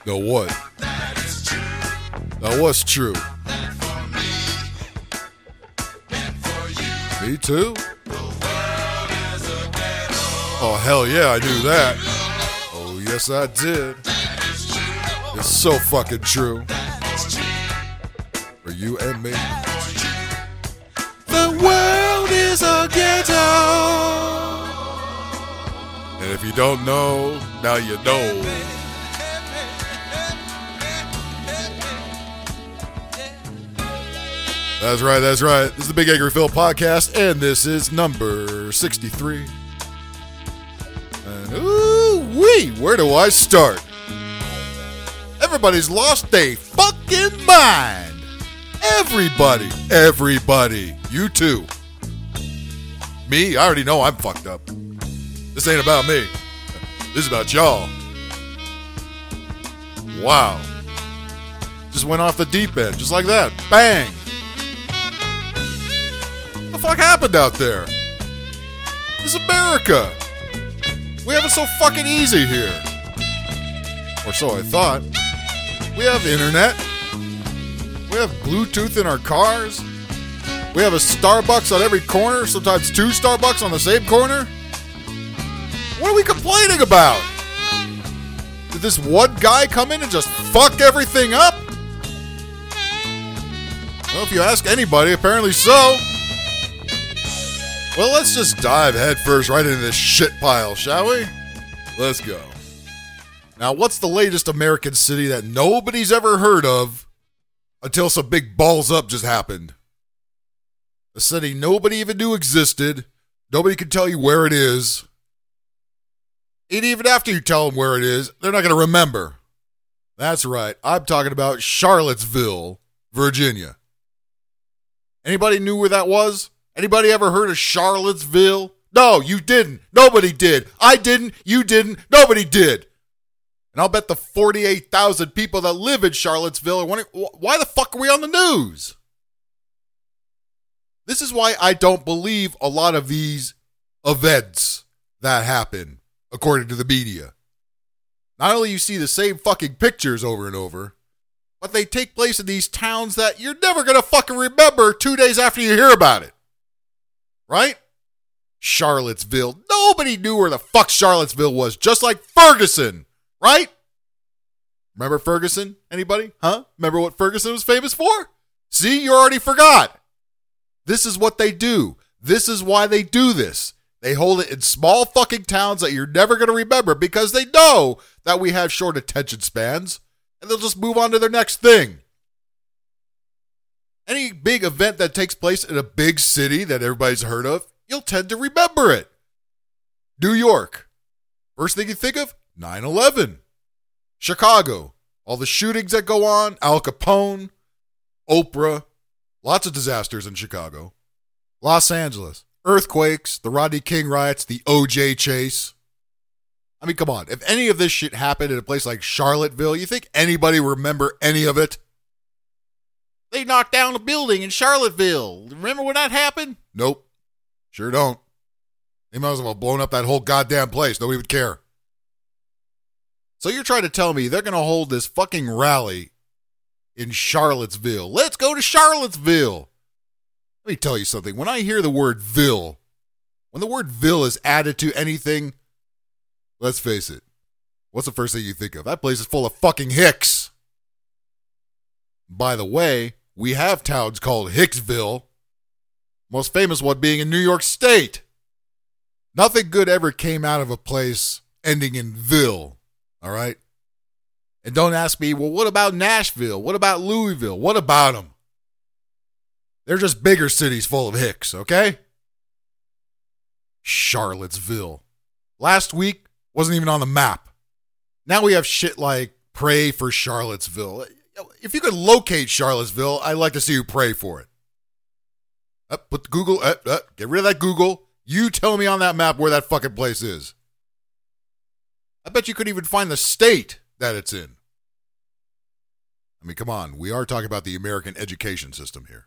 No what? That was true. Me too? Oh, hell yeah, I knew that. Oh, yes, I did. It's so fucking true. For you and me. The world is a ghetto. And if you don't know, now you know. That's right, that's right. This is the Big Angry Phil podcast, and this is number 63. And ooh-wee, where do I start? Everybody's lost their fucking mind. Everybody. You too. Me, I already know I'm fucked up. This ain't about me. This is about y'all. Wow. Just went off the deep end, just like that. Bang. What the fuck happened out there? This is America. We have it so fucking easy here. Or so I thought. We have internet. We have Bluetooth in our cars. We have a Starbucks on every corner, sometimes two Starbucks on the same corner. What are we complaining about? Did this one guy come in and just fuck everything up? Well, if you ask anybody, apparently so. Well, let's just dive headfirst right into this shit pile, shall we? Let's go. Now, what's the latest American city that nobody's ever heard of until some big balls up just happened? A city nobody even knew existed. Nobody can tell you where it is. And even after you tell them where it is, they're not going to remember. That's right. I'm talking about Charlottesville, Virginia. Anybody knew where that was? Anybody ever heard of Charlottesville? No, you didn't. Nobody did. I didn't. You didn't. Nobody did. And I'll bet the 48,000 people that live in Charlottesville are wondering, why the fuck are we on the news? This is why I don't believe a lot of these events that happen, according to the media. Not only you see the same fucking pictures over and over, but they take place in these towns that you're never going to fucking remember 2 days after you hear about it. Right? Charlottesville. Nobody knew where the fuck Charlottesville was, just like Ferguson. Right? Remember Ferguson? Anybody? Huh? Remember what Ferguson was famous for? See, you already forgot. This is what they do. This is why they do this. They hold it in small fucking towns that you're never going to remember because they know that we have short attention spans and they'll just move on to their next thing. Any big event that takes place in a big city that everybody's heard of, you'll tend to remember it. New York. First thing you think of? 9/11. Chicago. All the shootings that go on. Al Capone. Oprah. Lots of disasters in Chicago. Los Angeles. Earthquakes. The Rodney King riots. The OJ chase. I mean, come on. If any of this shit happened in a place like Charlottesville, you think anybody would remember any of it? They knocked down a building in Charlottesville. Remember when that happened? Nope. Sure don't. They might as well have blown up that whole goddamn place. Nobody would care. So you're trying to tell me they're going to hold this fucking rally in Charlottesville. Let's go to Charlottesville. Let me tell you something. When I hear the word "ville," when the word "ville" is added to anything, let's face it. What's the first thing you think of? That place is full of fucking hicks. By the way, we have towns called Hicksville. Most famous one being in New York State. Nothing good ever came out of a place ending in "ville." All right? And don't ask me, well, what about Nashville? What about Louisville? What about them? They're just bigger cities full of hicks, okay? Charlottesville. Last week, wasn't even on the map. Now we have shit like Pray for Charlottesville. If you could locate Charlottesville, I'd like to see you pray for it. Put the Google, get rid of that Google. You tell me on that map where that fucking place is. I bet you couldn't even find the state that it's in. I mean, come on. We are talking about the American education system here.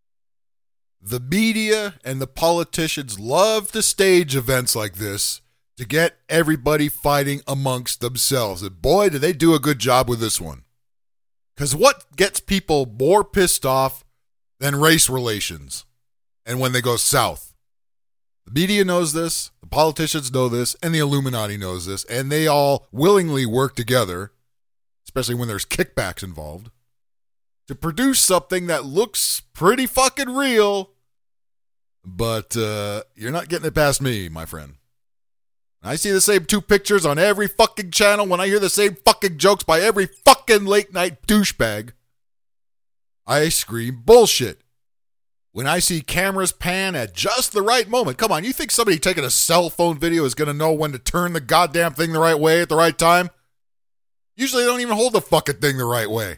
The media and the politicians love to stage events like this to get everybody fighting amongst themselves. And boy, did they do a good job with this one. Because what gets people more pissed off than race relations and when they go south? The media knows this, the politicians know this, and the Illuminati knows this, and they all willingly work together, especially when there's kickbacks involved, to produce something that looks pretty fucking real, but you're not getting it past me, my friend. I see the same two pictures on every fucking channel when I hear the same fucking jokes by every fucking late night douchebag. I scream bullshit. When I see cameras pan at just the right moment, come on, you think somebody taking a cell phone video is going to know when to turn the goddamn thing the right way at the right time? Usually they don't even hold the fucking thing the right way.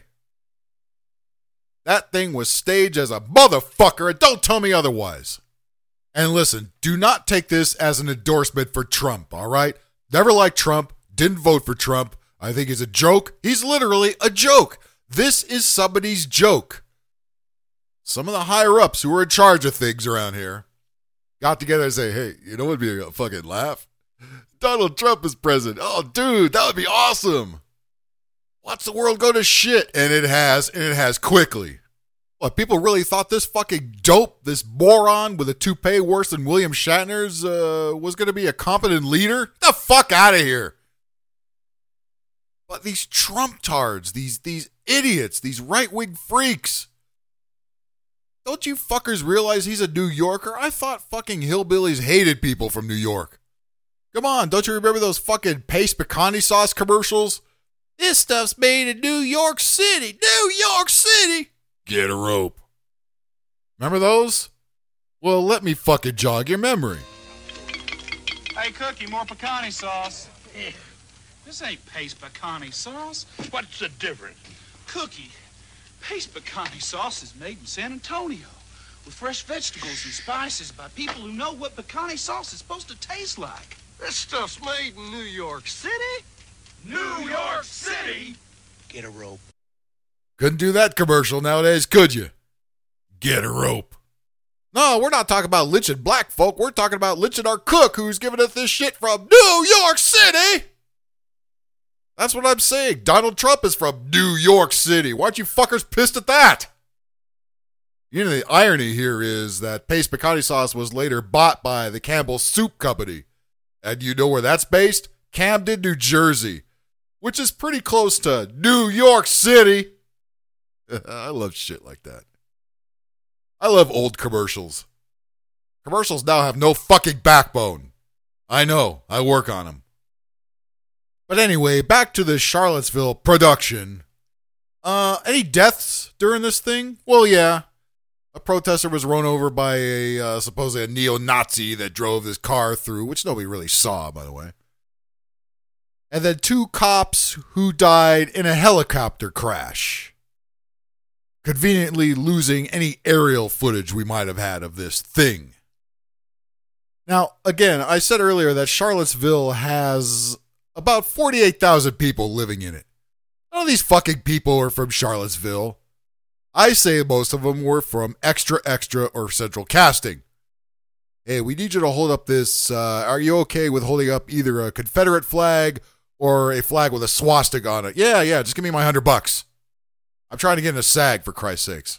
That thing was staged as a motherfucker, and don't tell me otherwise. And listen, do not take this as an endorsement for Trump, all right? Never liked Trump, didn't vote for Trump. I think he's a joke. He's literally a joke. This is somebody's joke. Some of the higher-ups who are in charge of things around here got together and say, hey, you know what would be a fucking laugh? Donald Trump is president. Oh, dude, that would be awesome. Watch the world go to shit. And it has quickly. What, people really thought this fucking dope, this moron with a toupee worse than William Shatner's, was going to be a competent leader? Get the fuck out of here. But these Trump-tards, these idiots, these right-wing freaks, don't you fuckers realize he's a New Yorker? I thought fucking hillbillies hated people from New York. Come on, don't you remember those fucking Pace Pecani sauce commercials? This stuff's made in New York City. New York City! Get a rope. Remember those? Well, let me fucking jog your memory. Hey, Cookie, more pecani sauce. This ain't Pace Pecani sauce. What's the difference? Cookie, Pace Pecani sauce is made in San Antonio with fresh vegetables and spices by people who know what pecani sauce is supposed to taste like. This stuff's made in New York City? New York City? Get a rope. Couldn't do that commercial nowadays, could you? Get a rope. No, we're not talking about lynching black folk. We're talking about lynching our cook who's giving us this shit from New York City. That's what I'm saying. Donald Trump is from New York City. Why aren't you fuckers pissed at that? You know, the irony here is that Pace Pecani sauce was later bought by the Campbell Soup Company. And you know where that's based? Camden, New Jersey, which is pretty close to New York City. I love shit like that. I love old commercials. Commercials now have no fucking backbone. I know. I work on them. But anyway, back to the Charlottesville production. Any deaths during this thing? Well, yeah. A protester was run over by supposedly a neo-Nazi that drove his car through, which nobody really saw, by the way. And then 2 cops who died in a helicopter crash, conveniently losing any aerial footage we might have had of this thing. Now, again, I said earlier that Charlottesville has about 48,000 people living in it. None of these fucking people are from Charlottesville. I say most of them were from Extra Extra or Central Casting. Hey, we need you to hold up this, are you okay with holding up either a Confederate flag or a flag with a swastika on it? Yeah, just give me my $100. I'm trying to get in a SAG, for Christ's sakes.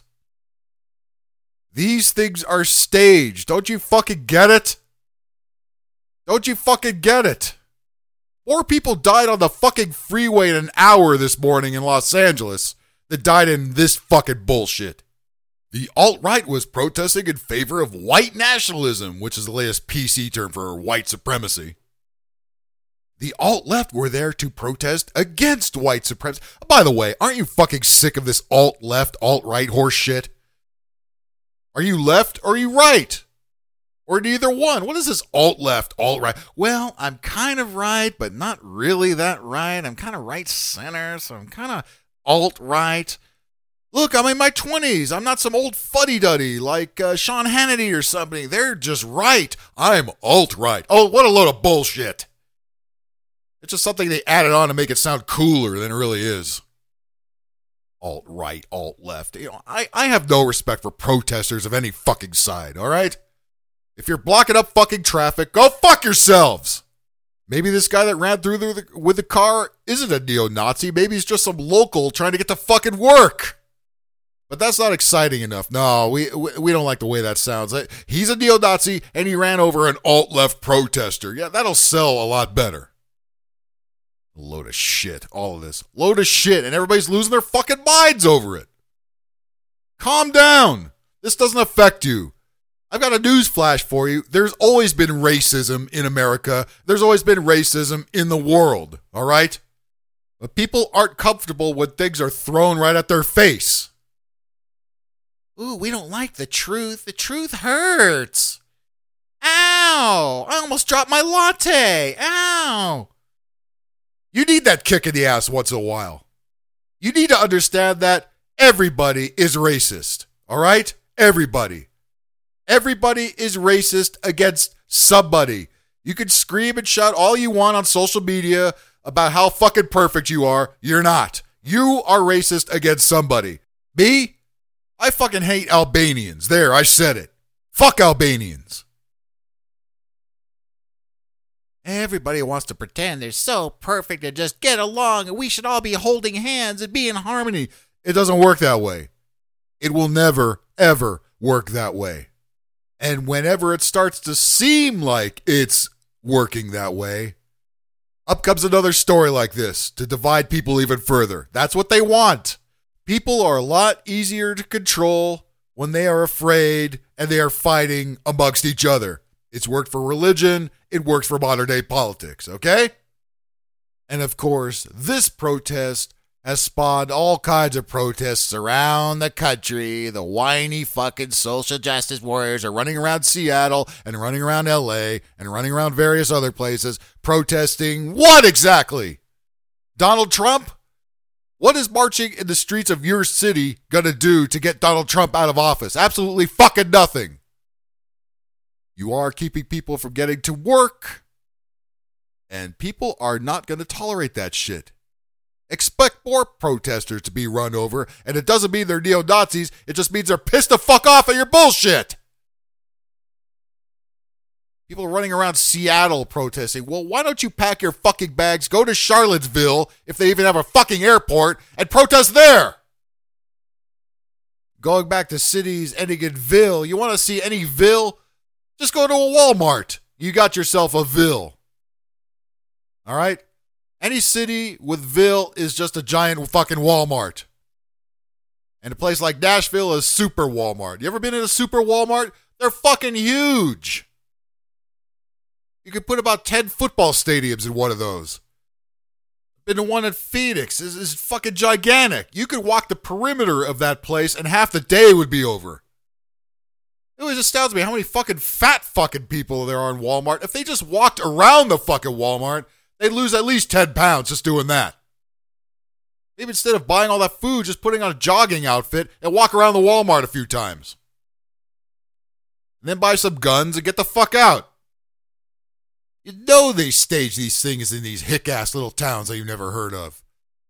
These things are staged. Don't you fucking get it? Don't you fucking get it? More people died on the fucking freeway in an hour this morning in Los Angeles than died in this fucking bullshit. The alt-right was protesting in favor of white nationalism, which is the latest PC term for white supremacy. The alt-left were there to protest against white supremacy. By the way, aren't you fucking sick of this alt-left, alt-right horse shit? Are you left or are you right? Or neither one? What is this alt-left, alt-right? Well, I'm kind of right, but not really that right. I'm kind of right-center, so I'm kind of alt-right. Look, I'm in my 20s. I'm not some old fuddy-duddy like Sean Hannity or something. They're just right. I'm alt-right. Oh, what a load of bullshit. It's just something they added on to make it sound cooler than it really is. Alt-right, alt-left. You know, I have no respect for protesters of any fucking side, all right? If you're blocking up fucking traffic, go fuck yourselves. Maybe this guy that ran through with the car isn't a neo-Nazi. Maybe he's just some local trying to get to fucking work. But that's not exciting enough. No, we don't like the way that sounds. He's a neo-Nazi and he ran over an alt-left protester. Yeah, that'll sell a lot better. Load of shit, all of this. Load of shit, and everybody's losing their fucking minds over it. Calm down. This doesn't affect you. I've got a news flash for you. There's always been racism in America. There's always been racism in the world, all right? But people aren't comfortable when things are thrown right at their face. Ooh, we don't like the truth. The truth hurts. Ow! I almost dropped my latte. Ow! You need that kick in the ass once in a while. You need to understand that everybody is racist, all right? Everybody. Everybody is racist against somebody. You can scream and shout all you want on social media about how fucking perfect you are. You're not. You are racist against somebody. Me? I fucking hate Albanians. There, I said it. Fuck Albanians. Everybody wants to pretend they're so perfect and just get along and we should all be holding hands and be in harmony. It doesn't work that way. It will never, ever work that way. And whenever it starts to seem like it's working that way, up comes another story like this to divide people even further. That's what they want. People are a lot easier to control when they are afraid and they are fighting amongst each other. It's worked for religion. It works for modern day politics, okay? And of course, this protest has spawned all kinds of protests around the country. The whiny fucking social justice warriors are running around Seattle and running around LA and running around various other places protesting what exactly? Donald Trump? What is marching in the streets of your city gonna do to get Donald Trump out of office? Absolutely fucking nothing. You are keeping people from getting to work, and people are not going to tolerate that shit. Expect more protesters to be run over, and it doesn't mean they're neo-Nazis, it just means they're pissed the fuck off at your bullshit. People running around Seattle protesting. Well, why don't you pack your fucking bags, go to Charlottesville, if they even have a fucking airport, and protest there? Going back to cities ending in Ville, you want to see any Ville? Just go to a Walmart. You got yourself a Ville. All right? Any city with Ville is just a giant fucking Walmart. And a place like Nashville is super Walmart. You ever been in a super Walmart? They're fucking huge. You could put about 10 football stadiums in one of those. Been to one in Phoenix. This is fucking gigantic. You could walk the perimeter of that place and half the day would be over. It always astounds me how many fucking fat fucking people there are in Walmart. If they just walked around the fucking Walmart, they'd lose at least 10 pounds just doing that. Maybe instead of buying all that food, just putting on a jogging outfit and walk around the Walmart a few times. And then buy some guns and get the fuck out. You know they stage these things in these hick-ass little towns that you've never heard of.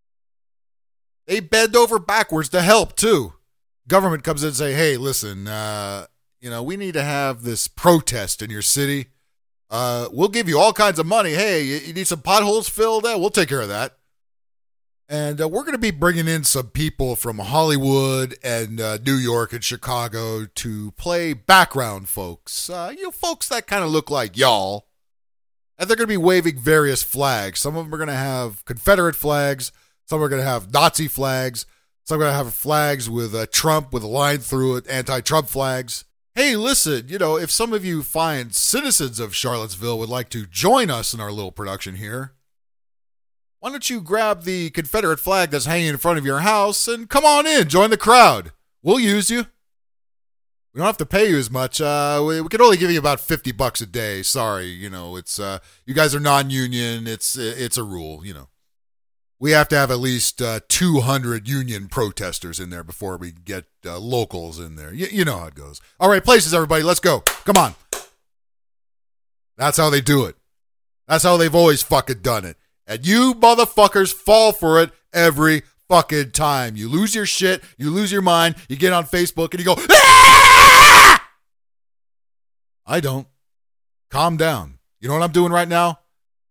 They bend over backwards to help, too. Government comes in and say, hey, listen, we need to have this protest in your city. We'll give you all kinds of money. Hey, you need some potholes filled? We'll take care of that. And we're going to be bringing in some people from Hollywood and New York and Chicago to play background folks. Folks that kind of look like y'all. And they're going to be waving various flags. Some of them are going to have Confederate flags. Some are going to have Nazi flags. Some are going to have flags with Trump with a line through it, anti-Trump flags. Hey, listen, if some of you fine citizens of Charlottesville would like to join us in our little production here, why don't you grab the Confederate flag that's hanging in front of your house and come on in, join the crowd. We'll use you. We don't have to pay you as much. We can only give you about $50 a day. Sorry, it's you guys are non-union. It's a rule, We have to have at least 200 union protesters in there before we get locals in there. You know how it goes. All right, places, everybody. Let's go. Come on. That's how they do it. That's how they've always fucking done it. And you motherfuckers fall for it every fucking time. You lose your shit. You lose your mind. You get on Facebook and you go, ah! I don't. Calm down. You know what I'm doing right now?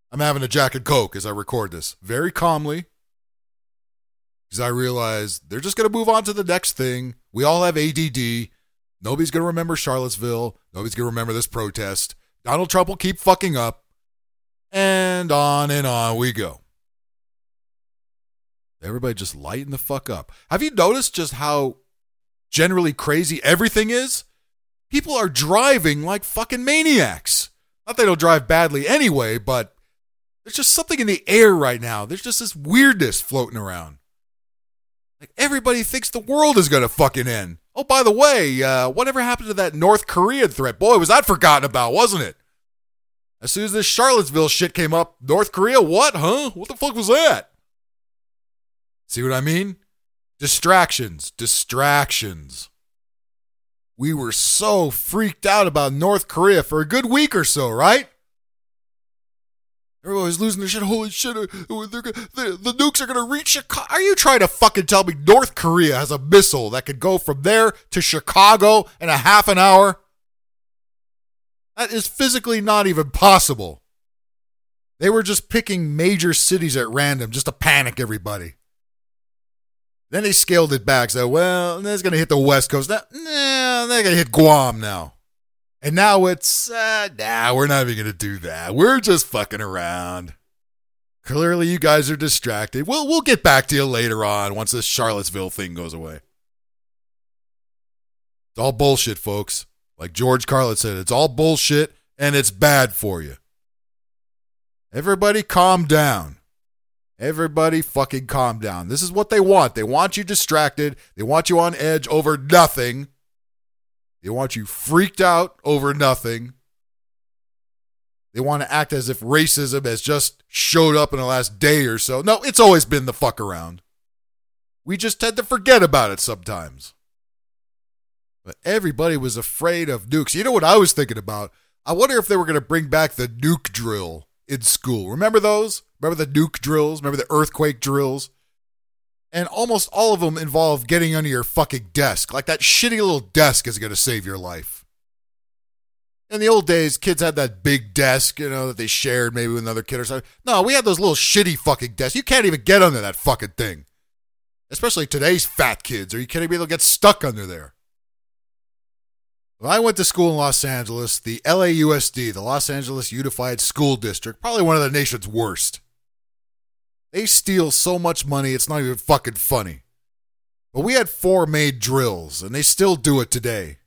I'm having a Jack and Coke as I record this very calmly because I realize they're just going to move on to the next thing. We all have ADD. Nobody's going to remember Charlottesville. Nobody's going to remember this protest. Donald Trump will keep fucking up. And on we go. Everybody just lighten the fuck up. Have you noticed just how generally crazy everything is? People are driving like fucking maniacs. Not they don't drive badly anyway, but there's just something in the air right now. There's just this weirdness floating around. Like everybody thinks the world is going to fucking end. Oh, by the way, whatever happened to that North Korean threat? Boy, was that forgotten about, wasn't it? As soon as this Charlottesville shit came up, North Korea, what, huh? What the fuck was that? See what I mean? Distractions. We were so freaked out about North Korea for a good week or so, right? Everybody was losing their shit. Holy shit, the nukes are going to reach Chicago. Are you trying to fucking tell me North Korea has a missile that could go from there to Chicago in a half an hour? That is physically not even possible. They were just picking major cities at random just to panic everybody. Then they scaled it back. So, well, that's going to hit the West Coast. Nah, they're going to hit Guam now. And now it's, we're not even going to do that. We're just fucking around. Clearly, you guys are distracted. We'll get back to you later on once this Charlottesville thing goes away. It's all bullshit, folks. Like George Carlin said, it's all bullshit and it's bad for you. Everybody calm down. Everybody fucking calm down. This is what they want. They want you distracted. They want you on edge over nothing. They want you freaked out over nothing. They want to act as if racism has just showed up in the last day or so. No, it's always been the fuck around. We just tend to forget about it sometimes. But everybody was afraid of nukes. You know what I was thinking about? I wonder if they were going to bring back the nuke drill in school. Remember those? Remember the nuke drills? Remember the earthquake drills? And almost all of them involve getting under your fucking desk. Like that shitty little desk is going to save your life. In the old days, kids had that big desk, that they shared maybe with another kid or something. No, we had those little shitty fucking desks. You can't even get under that fucking thing. Especially today's fat kids. Are you kidding me? They'll get stuck under there. When I went to school in Los Angeles, the LAUSD, the Los Angeles Unified School District, probably one of the nation's worst. They steal so much money, it's not even fucking funny. But we had 4 made drills, and they still do it today.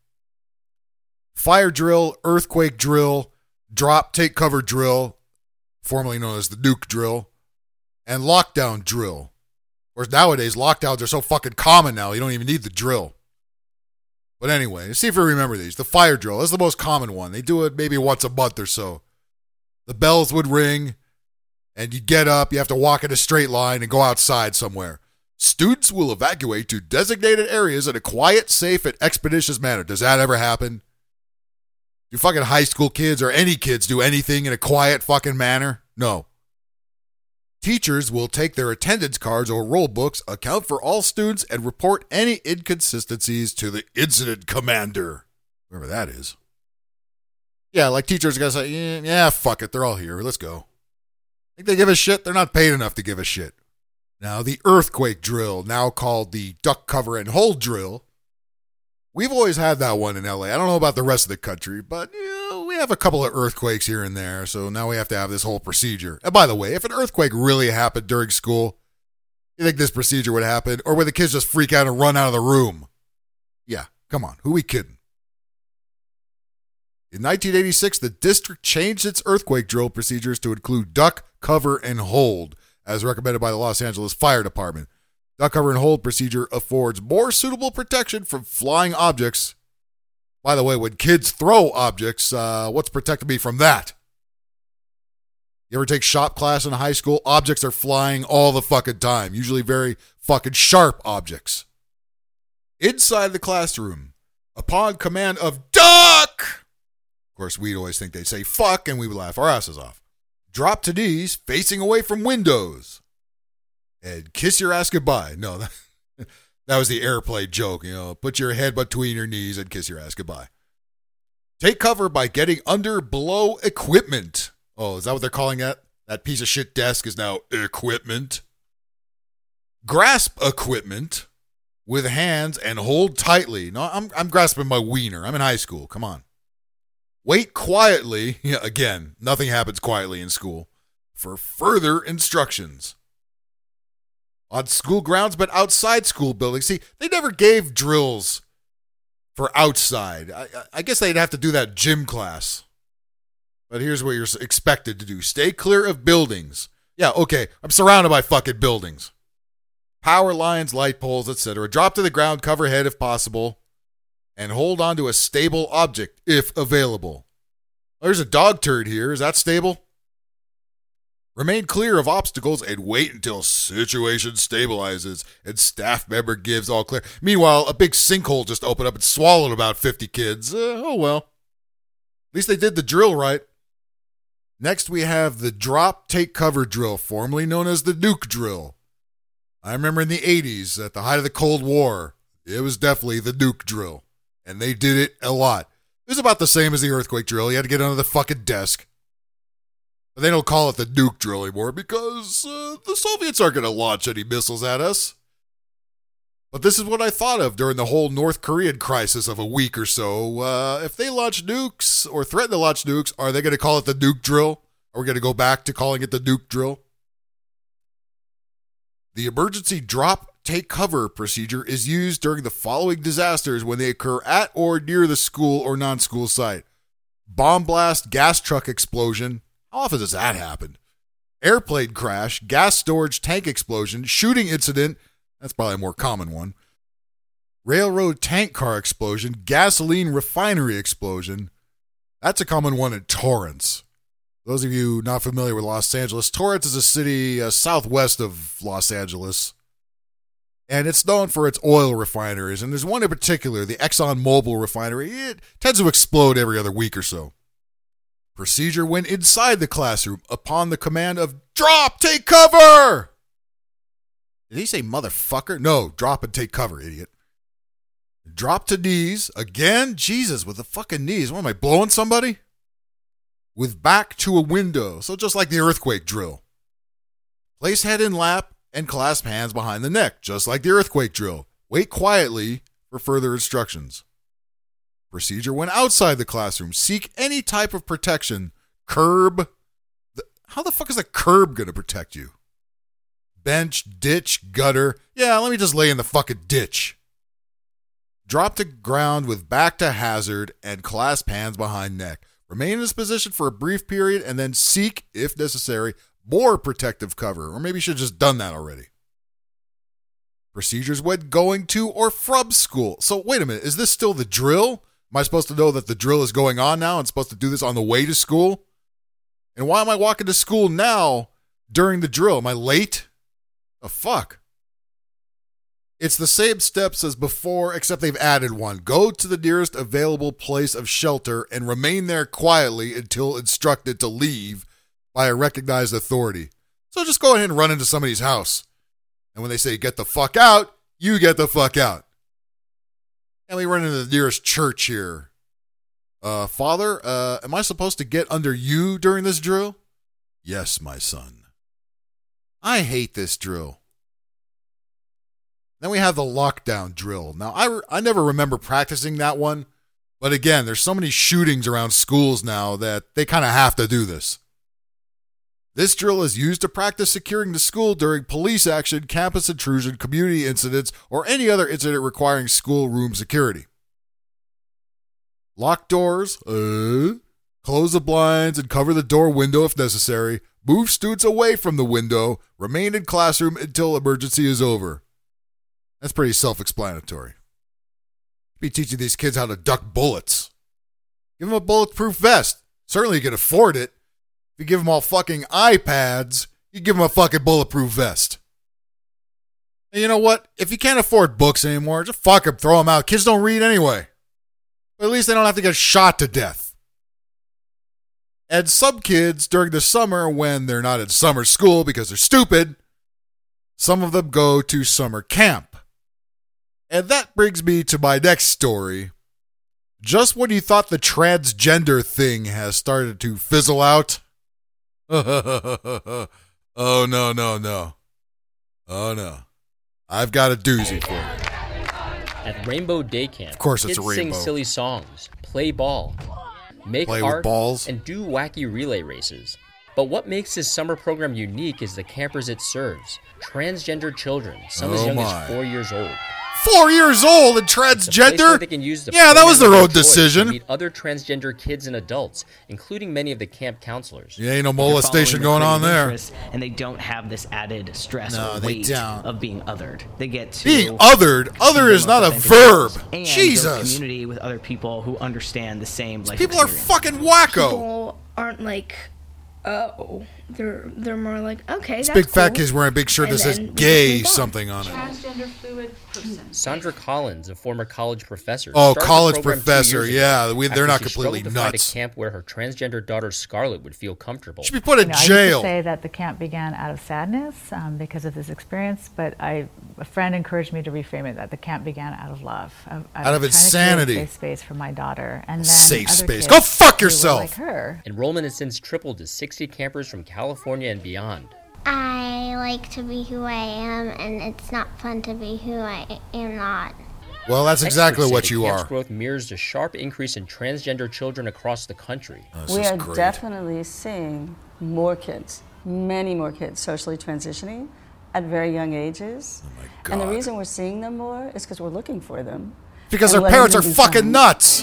Fire drill, earthquake drill, drop, take cover drill, formerly known as the nuke drill, and lockdown drill. Of course, nowadays, lockdowns are so fucking common now, you don't even need the drill. But anyway, let's see if you remember these. The fire drill, that's the most common one. They do it maybe once a month or so. The bells would ring, and you get up, you have to walk in a straight line and go outside somewhere. Students will evacuate to designated areas in a quiet, safe, and expeditious manner. Does that ever happen? Do fucking high school kids or any kids do anything in a quiet fucking manner? No. Teachers will take their attendance cards or roll books, account for all students, and report any inconsistencies to the incident commander. Whoever that is. Yeah, like teachers are going to say, yeah, fuck it, they're all here, let's go. Think they give a shit? They're not paid enough to give a shit. Now, the earthquake drill, now called the duck cover and hold drill. We've always had that one in LA. I don't know about the rest of the country, but we have a couple of earthquakes here and there, so now we have to have this whole procedure. And by the way, if an earthquake really happened during school, you think this procedure would happen? Or would the kids just freak out and run out of the room? Yeah, come on, who we kidding? In 1986, the district changed its earthquake drill procedures to include duck, cover, and hold, as recommended by the Los Angeles Fire Department. Duck cover and hold procedure affords more suitable protection from flying objects. By the way, when kids throw objects, what's protecting me from that? You ever take shop class in high school? Objects are flying all the fucking time, usually very fucking sharp objects. Inside the classroom, upon command of duck! Of course, we'd always think they'd say fuck, and we would laugh our asses off. Drop to knees, facing away from windows. And kiss your ass goodbye. No, that was the airplane joke, Put your head between your knees and kiss your ass goodbye. Take cover by getting under below equipment. Oh, is that what they're calling that That piece of shit desk is now equipment. Grasp equipment with hands and hold tightly. No, I'm grasping my wiener. I'm in high school. Come on. Wait quietly. Yeah, again, nothing happens quietly in school. For further instructions. On school grounds, but outside school buildings. See, they never gave drills for outside. I guess they'd have to do that gym class. But here's what you're expected to do. Stay clear of buildings. Yeah, okay, I'm surrounded by fucking buildings. Power lines, light poles, etc. Drop to the ground, cover head if possible, and hold on to a stable object if available. There's a dog turd here. Is that stable? Remain clear of obstacles and wait until situation stabilizes and staff member gives all clear. Meanwhile, a big sinkhole just opened up and swallowed about 50 kids. Oh well. At least they did the drill right. Next, we have the drop, take cover drill, formerly known as the nuke drill. I remember in the 80s, at the height of the Cold War, it was definitely the nuke drill. And they did it a lot. It was about the same as the earthquake drill. You had to get under the fucking desk. But they don't call it the nuke drill anymore because the Soviets aren't going to launch any missiles at us. But this is what I thought of during the whole North Korean crisis of a week or so. If they launch nukes or threaten to launch nukes, are they going to call it the nuke drill? Are we going to go back to calling it the nuke drill? The emergency drop, take cover procedure is used during the following disasters when they occur at or near the school or non-school site. Bomb blast, gas truck explosion. How often does that happen? Airplane crash, gas storage tank explosion, shooting incident. That's probably a more common one. Railroad tank car explosion, gasoline refinery explosion. That's a common one in Torrance. Those of you not familiar with Los Angeles, Torrance is a city southwest of Los Angeles. And it's known for its oil refineries. And there's one in particular, the ExxonMobil refinery. It tends to explode every other week or so. Procedure when inside the classroom upon the command of drop, take cover. Did he say motherfucker? No, drop and take cover, idiot. Drop to knees. Again? Jesus, with the fucking knees. What am I, blowing somebody? With back to a window. So just like the earthquake drill. Place head in lap and clasp hands behind the neck, just like the earthquake drill. Wait quietly for further instructions. Procedure when outside the classroom. Seek any type of protection. Curb. How the fuck is a curb going to protect you? Bench, ditch, gutter. Yeah, let me just lay in the fucking ditch. Drop to ground with back to hazard and clasp hands behind neck. Remain in this position for a brief period and then seek, if necessary, more protective cover. Or maybe you should have just done that already. Procedures when going to or from school. So wait a minute, is this still the drill? Am I supposed to know that the drill is going on now and supposed to do this on the way to school? And why am I walking to school now during the drill? Am I late? The fuck? It's the same steps as before, except they've added one. Go to the nearest available place of shelter and remain there quietly until instructed to leave by a recognized authority. So just go ahead and run into somebody's house. And when they say get the fuck out, you get the fuck out. And we run into the nearest church here. Father, am I supposed to get under you during this drill? Yes, my son. I hate this drill. Then we have the lockdown drill. Now, I never remember practicing that one. But again, there's so many shootings around schools now that they kind of have to do this. This drill is used to practice securing the school during police action, campus intrusion, community incidents, or any other incident requiring schoolroom security. Lock doors, close the blinds and cover the door window if necessary. Move students away from the window. Remain in classroom until emergency is over. That's pretty self-explanatory. Be teaching these kids how to duck bullets. Give them a bulletproof vest. Certainly you can afford it. If you give them all fucking iPads, you give them a fucking bulletproof vest. And you know what? If you can't afford books anymore, just fuck them, throw them out. Kids don't read anyway. But at least they don't have to get shot to death. And some kids, during the summer, when they're not in summer school because they're stupid, some of them go to summer camp. And that brings me to my next story. Just when you thought the transgender thing has started to fizzle out, Oh, no, no, no. Oh, no. I've got a doozy for you. At Rainbow Day Camp, Of course it's kids a rainbow. sing silly songs, play ball, make Play with art, balls. and do wacky relay races. But what makes this summer program unique is the campers it serves. Transgender children, some as Oh young my. as 4 years old. 4 years old and It's a place where transgender? they can use the Yeah, that was their pronoun own of choice to decision. meet other transgender kids and adults, including many of the camp counselors. Yeah, ain't no If you're molestation following going on the creative there. interests And they don't have this added stress No, or they weight don't. of being othered. They get to Being othered? see Other their is not most a authentic verb. selves and Jesus. build community with other people who understand the same life People are experience. fucking wacko. People aren't like, oh, they're more like, okay, This that's big fat cool. kid's wearing a big shirt that And says then we gay just move on. something on it. Transgender fluid person. Sandra Collins, a former college professor. Oh, started the college program 2 professor. years ago Yeah, after they're not she completely struggled to find nuts. a camp where her transgender daughter Scarlett would feel comfortable. Should be put in I used jail. to say that the camp began out of sadness because of this experience, but a friend encouraged me to reframe it that the camp began out of love, Out of trying to insanity. create a safe space for my daughter, and then Safe other space. kids Go fuck who were yourself. Like her. Enrollment has since tripled to 60 campers from California and beyond. I like to be who I am, and it's not fun to be who I am not. Well, that's exactly Experts say what the you camp's are. growth mirrors a sharp increase in transgender children across the country. This We is are great. definitely seeing more kids, many more kids socially transitioning at very young ages. Oh my And the God. reason we're seeing them more is because we're looking for them. Because and their letting parents them are be fucking found. nuts.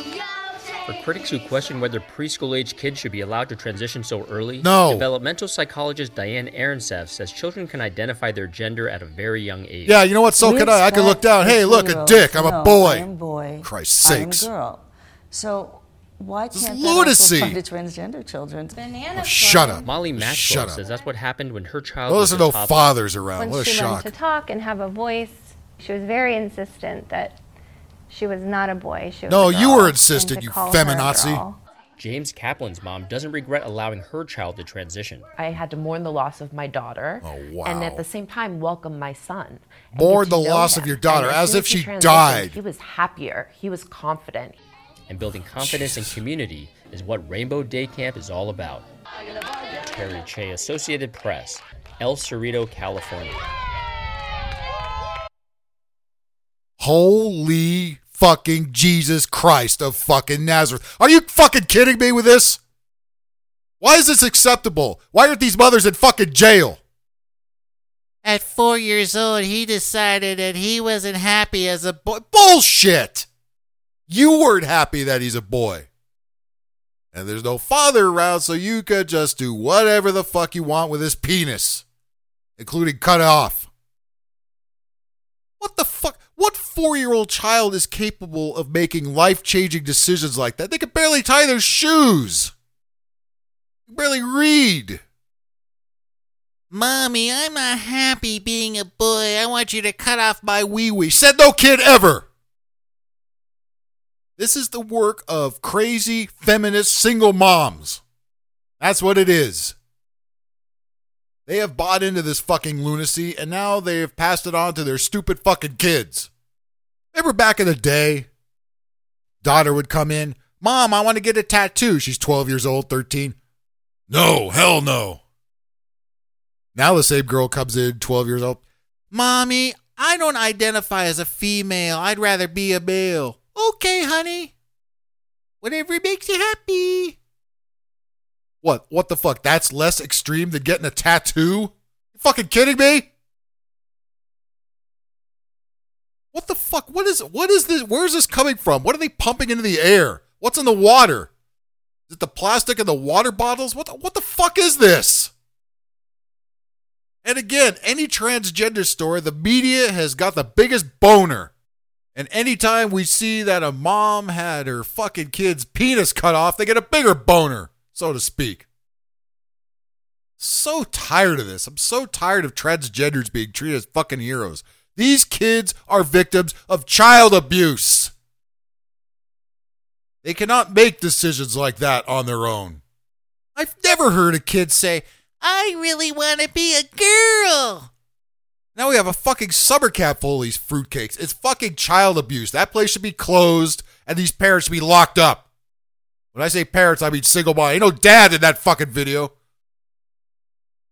For critics who question whether preschool-age kids should be allowed to transition so early, No. developmental psychologist Diane Aronseff says children can identify their gender at a very young age. Yeah, you know what? So We can I. I can look expect down. Hey, look, a 15-year-olds dick. to I'm a know, boy. I am boy. Christ's I am sakes. girl. So why is can't lunacy. that also apply to transgender children? Banana Shut up. Molly Maxwell Shut up. says that's what happened when her child Well, was there's a no toddler. fathers around. When What a she shock. learned to talk and have a voice, she was very insistent that she was not a boy. She was No, a you girl, were and insistent, to you call her a feminazi. girl. James Kaplan's mom doesn't regret allowing her child to transition. I had to mourn the loss of my daughter. Oh, wow. And at the same time, welcome my son. and Mourn get to the know loss him. of your daughter, And as soon if he she transitioned, died. He was happier. He was confident. And building confidence and community is what Rainbow Day Camp is all about. Terry Che, Associated Press, El Cerrito, California. Holy fucking Jesus Christ of fucking Nazareth. Are you fucking kidding me with this? Why is this acceptable? Why aren't these mothers in fucking jail? At 4 years old, he decided that he wasn't happy as a boy. Bullshit! You weren't happy that he's a boy. And there's no father around, so you could just do whatever the fuck you want with his penis, including cut it off. What the fuck? What 4-year-old child is capable of making life-changing decisions like that? They can barely tie their shoes. They can barely read. Mommy, I'm not happy being a boy. I want you to cut off my wee-wee. Said no kid ever. This is the work of crazy, feminist, single moms. That's what it is. They have bought into this fucking lunacy, and now they have passed it on to their stupid fucking kids. Remember back in the day, daughter would come in, Mom, I want to get a tattoo. She's 12 years old, 13. No, hell no. Now the same girl comes in, 12 years old. Mommy, I don't identify as a female. I'd rather be a male. Okay, honey. Whatever makes you happy. What? What the fuck? That's less extreme than getting a tattoo? You fucking kidding me? What the fuck? What is this? Where is this coming from? What are they pumping into the air? What's in the water? Is it the plastic in the water bottles? What the fuck is this? And again, any transgender story, the media has got the biggest boner. And anytime we see that a mom had her fucking kid's penis cut off, they get a bigger boner, so to speak. So tired of this. I'm so tired of transgenders being treated as fucking heroes. These kids are victims of child abuse. They cannot make decisions like that on their own. I've never heard a kid say, I really want to be a girl. Now we have a fucking summer camp full of these fruitcakes. It's fucking child abuse. That place should be closed, and these parents should be locked up. When I say parents, I mean single mom. Ain't no dad in that fucking video.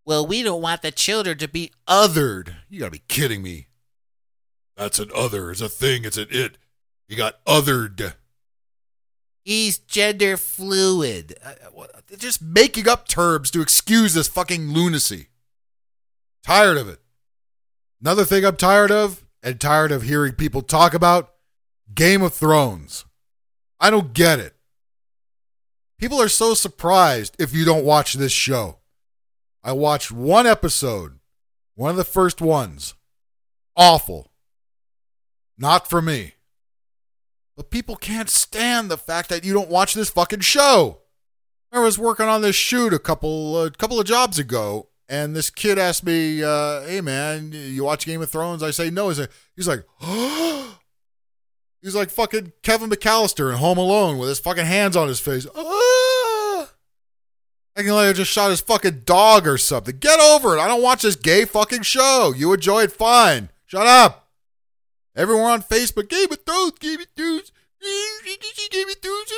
well, we don't want the children to be othered. You gotta be kidding me. That's an other. It's a thing. It's an it. You got othered. He's gender fluid. They're just making up terms to excuse this fucking lunacy. Tired of it. Another thing I'm tired of, and tired of hearing people talk about, Game of Thrones. I don't get it. People are so surprised if you don't watch this show. I watched one episode, one of the first ones. Awful. Not for me. But people can't stand the fact that you don't watch this fucking show. I was working on this shoot a couple of jobs ago, and this kid asked me, hey man, you watch Game of Thrones? I say no. He's like, oh. He's like fucking Kevin McAllister in Home Alone with his fucking hands on his face. Ah! Acting like I just shot his fucking dog or something. Get over it. I don't watch this gay fucking show. You enjoy it fine. Shut up. Everyone on Facebook, Game of Thrones, Game of Thrones, Game of Thrones.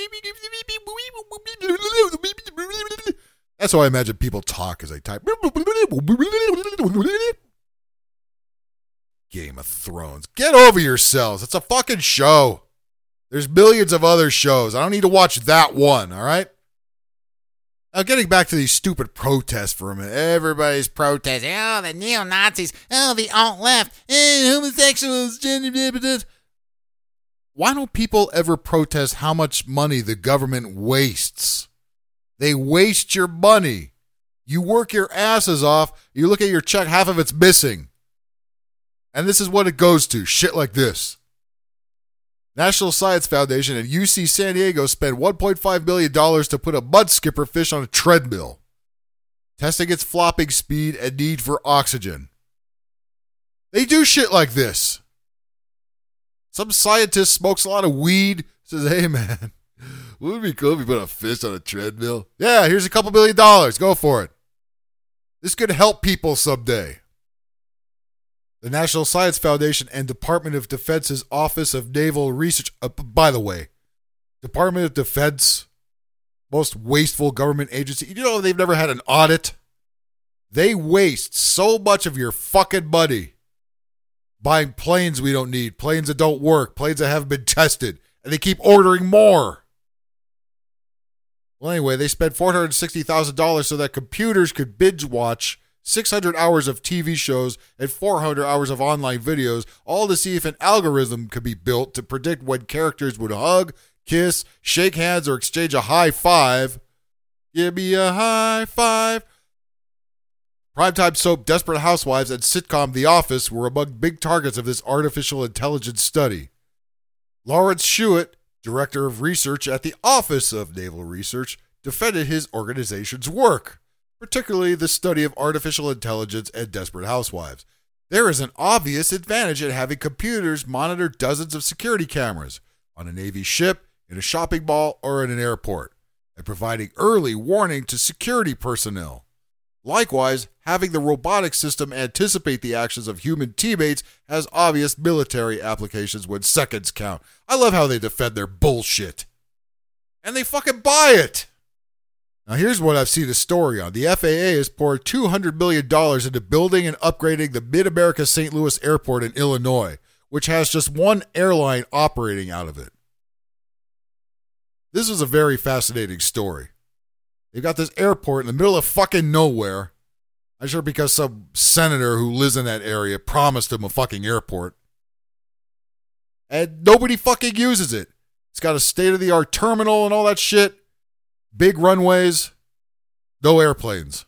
That's how I imagine people talk as they type. Game of Thrones. Get over yourselves. It's a fucking show. There's millions of other shows. I don't need to watch that one, all right? Now, getting back to these stupid protests for a minute. Everybody's protesting. Oh, the neo-Nazis. Oh, the alt-left. Homosexuals. Why don't people ever protest how much money the government wastes? They waste your money. You work your asses off. You look at your check, half of it's missing. And this is what it goes to. Shit like this. National Science Foundation and UC San Diego spent $1.5 million to put a mud skipper fish on a treadmill, testing its flopping speed and need for oxygen. They do shit like this. Some scientist smokes a lot of weed, says, hey man, wouldn't it be cool if you put a fish on a treadmill? Yeah, here's a couple $1 million. Go for it. This could help people someday. The National Science Foundation and Department of Defense's Office of Naval Research, by the way, Department of Defense, most wasteful government agency. You know they've never had an audit? They waste so much of your fucking money buying planes we don't need, planes that don't work, planes that haven't been tested, and they keep ordering more. Well, anyway, they spent $460,000 so that computers could binge watch 600 hours of TV shows and 400 hours of online videos, all to see if an algorithm could be built to predict when characters would hug, kiss, shake hands, or exchange a high five. Give me a high five. Primetime soap Desperate Housewives and sitcom The Office were among big targets of this artificial intelligence study. Lawrence Schuett, director of research at the Office of Naval Research, defended his organization's work, particularly the study of artificial intelligence and Desperate Housewives. There is an obvious advantage in having computers monitor dozens of security cameras on a Navy ship, in a shopping mall, or in an airport, and providing early warning to security personnel. Likewise, having the robotic system anticipate the actions of human teammates has obvious military applications when seconds count. I love how they defend their bullshit. And they fucking buy it! Now here's what I've seen a story on. The FAA has poured $200 million into building and upgrading the Mid-America St. Louis Airport in Illinois, which has just one airline operating out of it. This is a very fascinating story. They've got this airport in the middle of fucking nowhere. I'm sure because some senator who lives in that area promised him a fucking airport. And nobody fucking uses it. It's got a state-of-the-art terminal and all that shit. Big runways, no airplanes.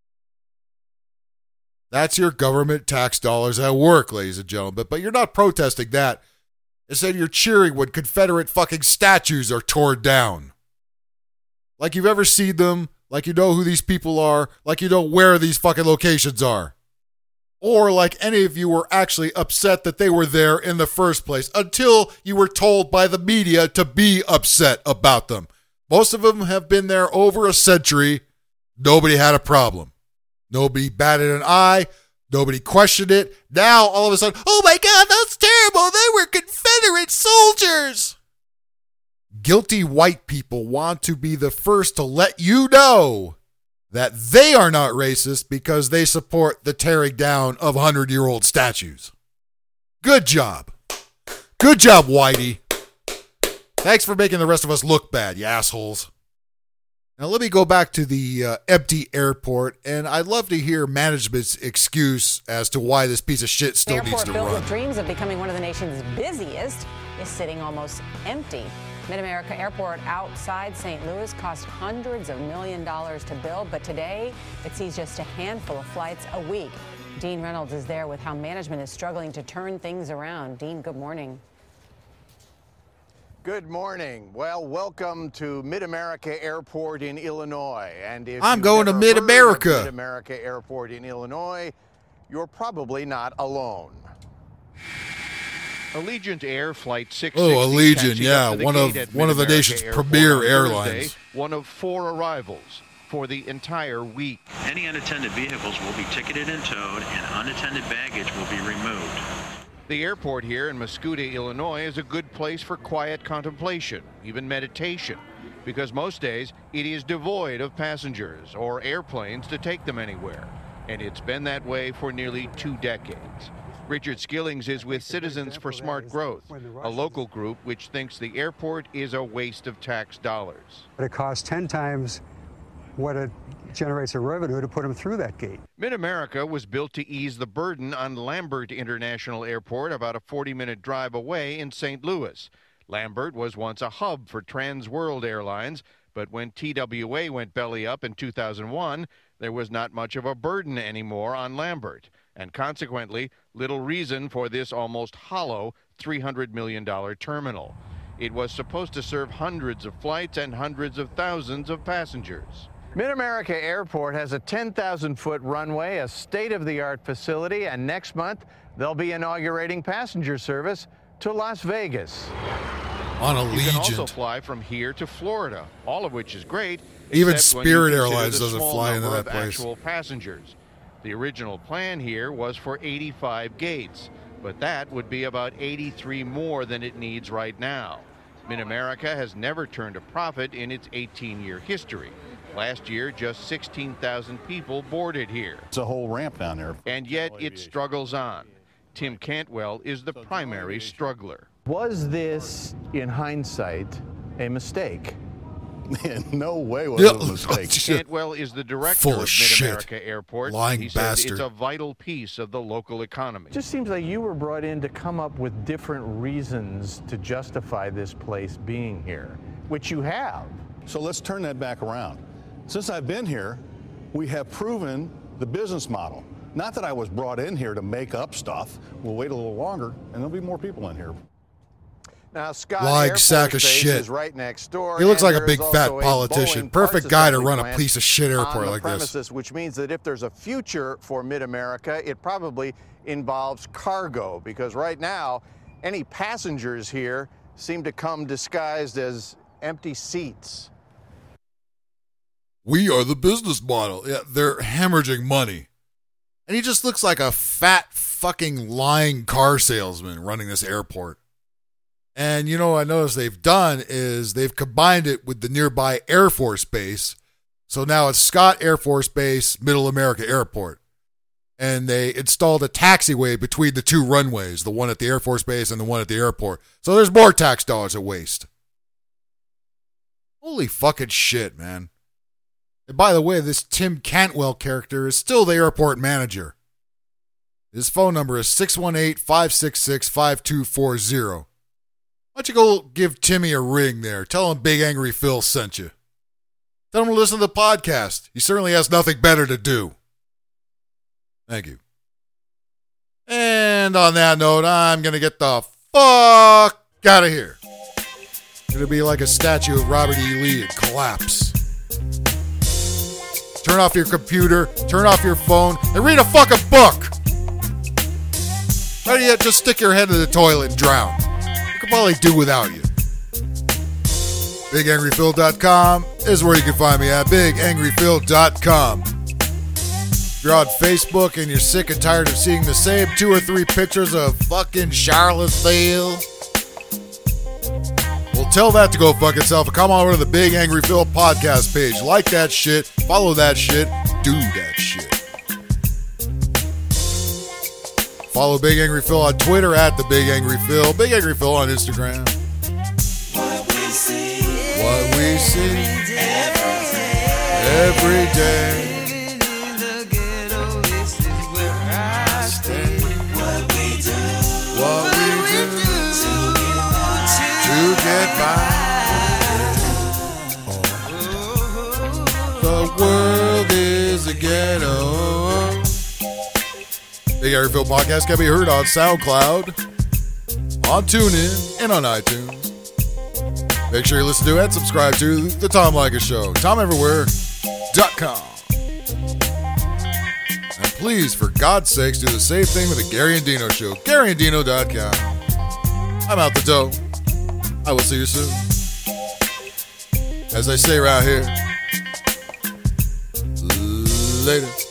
That's your government tax dollars at work, ladies and gentlemen. But you're not protesting that. Instead, you're cheering when Confederate fucking statues are torn down. Like you've ever seen them, like you know who these people are, like you know where these fucking locations are. Or like any of you were actually upset that they were there in the first place until you were told by the media to be upset about them. Most of them have been there over a century. Nobody had a problem. Nobody batted an eye. Nobody questioned it. Now, all of a sudden, oh my God, that's terrible. They were Confederate soldiers. Guilty white people want to be the first to let you know that they are not racist because they support the tearing down of 100-year-old statues. Good job. Good job, Whitey. Thanks for making the rest of us look bad, you assholes. Now let me go back to the empty airport, and I'd love to hear management's excuse as to why this piece of shit still needs to The airport run. filled with dreams of becoming one of the nation's busiest is sitting almost empty. Mid-America Airport outside St. Louis cost hundreds of millions of dollars to build, but today it sees just a handful of flights a week. Dean Reynolds is there with how management is struggling to turn things around. Dean, good morning. Good morning. Well, welcome to Mid-America Airport in Illinois. And if I'm you've going to never heard of Mid-America. Mid-America Airport in Illinois, you're probably not alone. Allegiant Air Flight 660. Oh, Allegiant, taxied yeah, up to the one gate of at the Mid-America nation's Airport premier on Thursday, airlines. One of 4 arrivals for the entire week. Any unattended vehicles will be ticketed and towed, and unattended baggage will be removed. The airport here in Muscogee, Illinois is a good place for quiet contemplation, even meditation, because most days it is devoid of passengers or airplanes to take them anywhere. And it's been that way for nearly 2 decades. Richard Skillings is with Citizens for Smart Growth, a local group which thinks the airport is a waste of tax dollars. But it costs 10 times what it generates a revenue to put them through that gate. Mid-America was built to ease the burden on Lambert International Airport, about a 40-minute drive away in St. Louis. Lambert was once a hub for Trans World Airlines, but when TWA went belly up in 2001, there was not much of a burden anymore on Lambert, and consequently, little reason for this almost hollow $300 million terminal. It was supposed to serve hundreds of flights and hundreds of thousands of passengers. Mid-America Airport has a 10,000-foot runway, a state-of-the-art facility, and next month they'll be inaugurating passenger service to Las Vegas. On You can also Allegiant. fly from here to Florida, all of which is great. Even except when Spirit you consider Airlines the doesn't small fly into number that of place. actual passengers. The original plan here was for 85 gates, but that would be about 83 more than it needs right now. Mid-America has never turned a profit in its 18-year history. Last year, just 16,000 people boarded here. It's a whole ramp down there. And yet it struggles on. Tim Cantwell is the primary struggler. Was this, in hindsight, a mistake? In no way was it a mistake. Cantwell is the director Full of of shit. Mid-America Airport. Lying He says bastard. it's a vital piece of the local economy. It just seems like you were brought in to come up with different reasons to justify this place being here, which you have. So let's turn that back around. Since I've been here, we have proven the business model. Not that I was brought in here to make up stuff. We'll wait a little longer, and there'll be more people in here. Now, Scott Lying Air sack Force of Base shit. is right next door. He looks and like a there big is fat also a politician. Boeing Perfect parts guy to assembly run a plant piece of shit airport on the like this. premises, which means that if there's a future for Mid-America, it probably involves cargo, because right now, any passengers here seem to come disguised as empty seats. We are the business model. Yeah, they're hemorrhaging money. And he just looks like a fat fucking lying car salesman running this airport. And you know what I noticed they've done is they've combined it with the nearby Air Force Base. So now it's Scott Air Force Base, Middle America Airport. And they installed a taxiway between the 2 runways, the one at the Air Force Base and the one at the airport. So there's more tax dollars at waste. Holy fucking shit, man. And by the way, this Tim Cantwell character is still the airport manager. His phone number is 618-566-5240. Why don't you go give Timmy a ring there? Tell him Big Angry Phil sent you. Tell him to listen to the podcast. He certainly has nothing better to do. Thank you. And on that note, I'm going to get the fuck out of here. It's going to be like a statue of Robert E. Lee and collapse. Turn off your computer, turn off your phone, and read a fucking book. Better yet, just stick your head in the toilet and drown. We could probably do without you. BigAngryPhil.com is where you can find me at BigAngryPhil.com. If you're on Facebook and you're sick and tired of seeing the same 2 or 3 pictures of fucking Charlottesville, well, tell that to go fuck itself and come on over to the Big Angry Phil podcast page. Like that shit, follow that shit, do that shit. Follow Big Angry Phil on Twitter at the Big Angry Phil. Big Angry Phil on Instagram. What we see every day. What we do to get by. The world is a ghetto. Big Angry Phil podcast can be heard on SoundCloud, on TuneIn, and on iTunes. Make sure you listen to and subscribe to The Tom Leykis Show. TomEverywhere.com. And please, for God's sakes, do the same thing with the Gary and Dino Show. GaryandDino.com. I'm out the dough. I will see you soon. As I say around here, later.